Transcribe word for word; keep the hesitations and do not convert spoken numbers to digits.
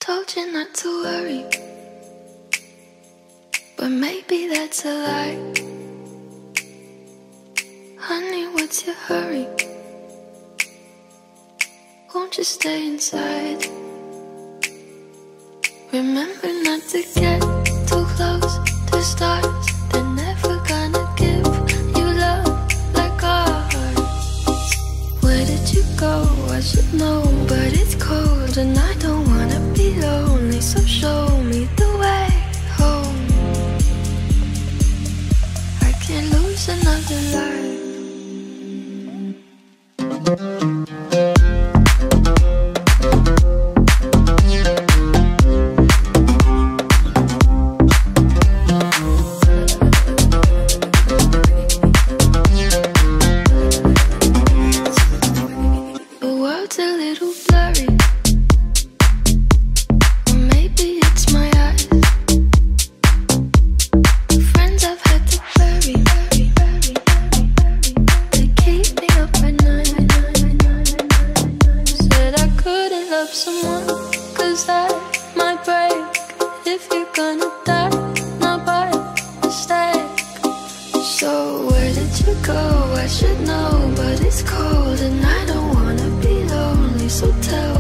Told you not to worry, but maybe that's a lie. Honey, what's your hurry? Won't you stay inside? Remember not to get too close to stars. They're never gonna give you love like ours. Where did you go? I should know, but it's cold and I don't wanna be lonely. So show me the way home. I can't lose another life. Someone, cause I might break if you're gonna die, not by mistake. So where did you go? I should know, but it's cold and I don't wanna be lonely. So tell